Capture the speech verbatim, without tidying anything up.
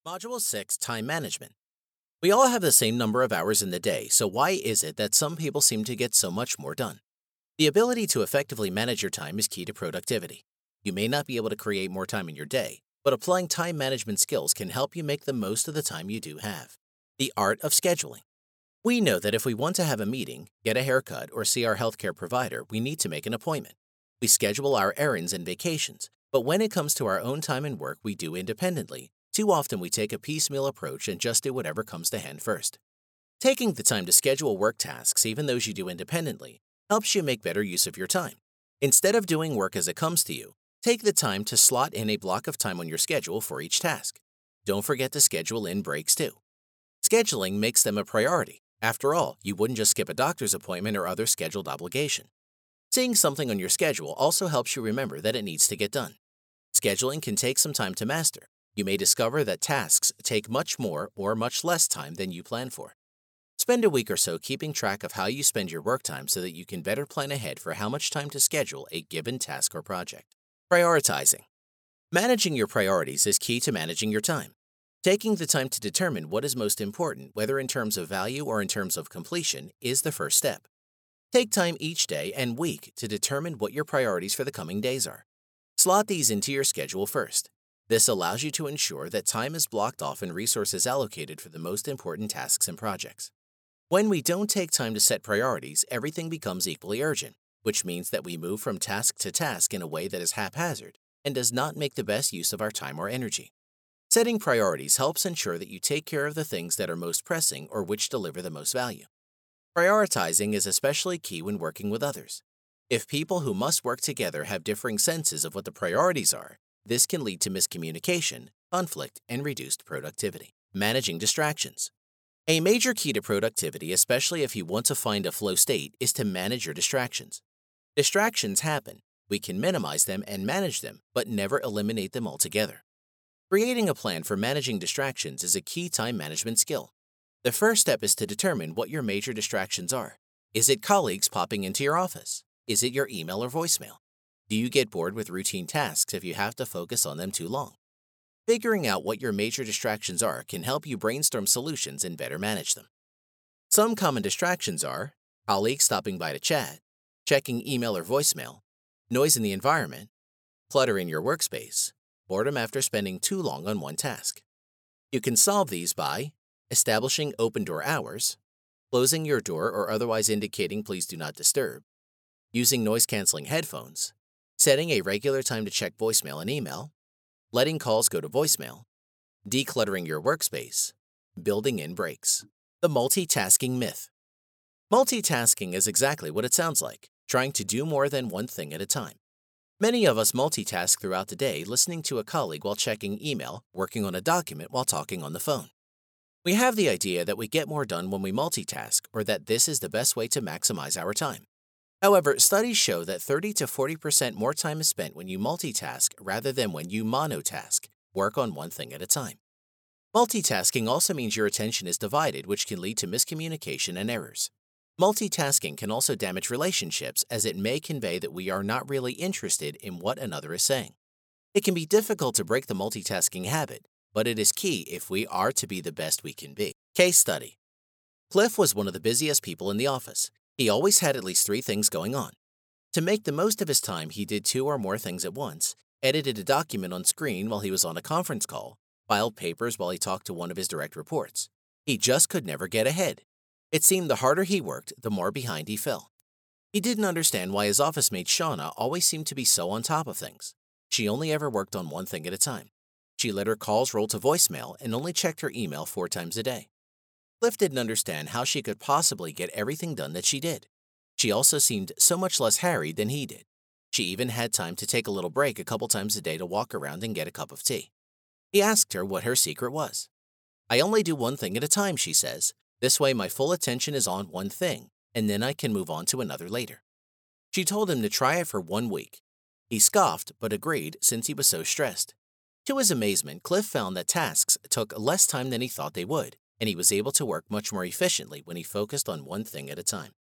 Module six, Time Management. We all have the same number of hours in the day, so why is it that some people seem to get so much more done? The ability to effectively manage your time is key to productivity. You may not be able to create more time in your day, but applying time management skills can help you make the most of the time you do have. The art of scheduling. We know that if we want to have a meeting, get a haircut, or see our healthcare provider, we need to make an appointment. We schedule our errands and vacations, but when it comes to our own time and work we do independently, too often we take a piecemeal approach and just do whatever comes to hand first. Taking the time to schedule work tasks, even those you do independently, helps you make better use of your time. Instead of doing work as it comes to you, take the time to slot in a block of time on your schedule for each task. Don't forget to schedule in breaks too. Scheduling makes them a priority. After all, you wouldn't just skip a doctor's appointment or other scheduled obligation. Seeing something on your schedule also helps you remember that it needs to get done. Scheduling can take some time to master. You may discover that tasks take much more or much less time than you plan for. Spend a week or so keeping track of how you spend your work time so that you can better plan ahead for how much time to schedule a given task or project. Prioritizing. Managing your priorities is key to managing your time. Taking the time to determine what is most important, whether in terms of value or in terms of completion, is the first step. Take time each day and week to determine what your priorities for the coming days are. Slot these into your schedule first. This allows you to ensure that time is blocked off and resources allocated for the most important tasks and projects. When we don't take time to set priorities, everything becomes equally urgent, which means that we move from task to task in a way that is haphazard and does not make the best use of our time or energy. Setting priorities helps ensure that you take care of the things that are most pressing or which deliver the most value. Prioritizing is especially key when working with others. If people who must work together have differing senses of what the priorities are, this can lead to miscommunication, conflict, and reduced productivity. Managing distractions. A major key to productivity, especially if you want to find a flow state, is to manage your distractions. Distractions happen. We can minimize them and manage them, but never eliminate them altogether. Creating a plan for managing distractions is a key time management skill. The first step is to determine what your major distractions are. Is it colleagues popping into your office? Is it your email or voicemail? Do you get bored with routine tasks if you have to focus on them too long? Figuring out what your major distractions are can help you brainstorm solutions and better manage them. Some common distractions are colleagues stopping by to chat, checking email or voicemail, noise in the environment, clutter in your workspace, boredom after spending too long on one task. You can solve these by establishing open door hours, closing your door or otherwise indicating please do not disturb, using noise-canceling headphones, setting a regular time to check voicemail and email, letting calls go to voicemail, decluttering your workspace, building in breaks. The multitasking myth. Multitasking is exactly what it sounds like, trying to do more than one thing at a time. Many of us multitask throughout the day, listening to a colleague while checking email, working on a document while talking on the phone. We have the idea that we get more done when we multitask, or that this is the best way to maximize our time. However, studies show that thirty to forty percent more time is spent when you multitask rather than when you monotask, work on one thing at a time. Multitasking also means your attention is divided, which can lead to miscommunication and errors. Multitasking can also damage relationships, as it may convey that we are not really interested in what another is saying. It can be difficult to break the multitasking habit, but it is key if we are to be the best we can be. Case study. Cliff was one of the busiest people in the office. He always had at least three things going on. To make the most of his time, he did two or more things at once, edited a document on screen while he was on a conference call, filed papers while he talked to one of his direct reports. He just could never get ahead. It seemed the harder he worked, the more behind he fell. He didn't understand why his office mate Shauna always seemed to be so on top of things. She only ever worked on one thing at a time. She let her calls roll to voicemail and only checked her email four times a day. Cliff didn't understand how she could possibly get everything done that she did. She also seemed so much less harried than he did. She even had time to take a little break a couple times a day to walk around and get a cup of tea. He asked her what her secret was. "I only do one thing at a time," she says. "This way my full attention is on one thing, and then I can move on to another later." She told him to try it for one week. He scoffed, but agreed since he was so stressed. To his amazement, Cliff found that tasks took less time than he thought they would, and he was able to work much more efficiently when he focused on one thing at a time.